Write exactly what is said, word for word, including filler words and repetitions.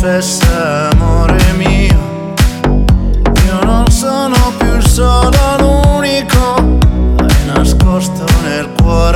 confessa, amore mio, io non sono più il solo, l'unico, hai nascosto nel cuore